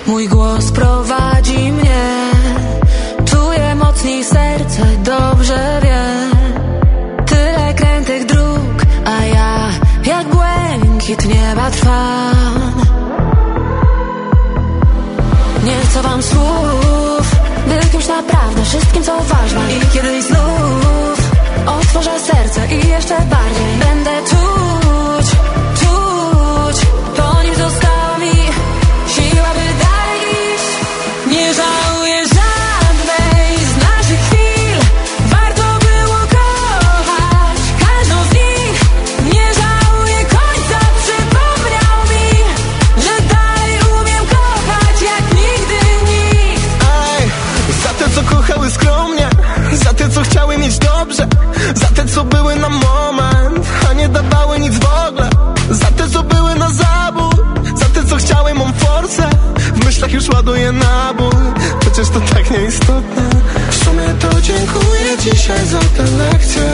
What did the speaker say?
Mój głos prowadzi mnie, czuję mocniej serce, dobrze wie. Tyle krętych dróg, a ja jak błękit nieba trwam. Nie chcę wam słów, by kimś naprawdę wszystkim co ważne. I kiedyś znów otworzę serce i jeszcze bardziej będę czuć, po nim została mi siła, by dalej iść. Nie żałuję żadnej z naszych chwil, warto było kochać każdą z nich. Nie żałuję końca, przypomniał mi, że dalej umiem kochać jak nigdy nikt. Aj, za te co kochały skromnie, za te co chciały mieć dobrze, za te co były na moment, a nie dawały nic w ogóle, za te co były na zabór, za te co chciały mą forsę. W myślach już ładuję nabój, przecież to tak nieistotne. W sumie to dziękuję dzisiaj za tę lekcję.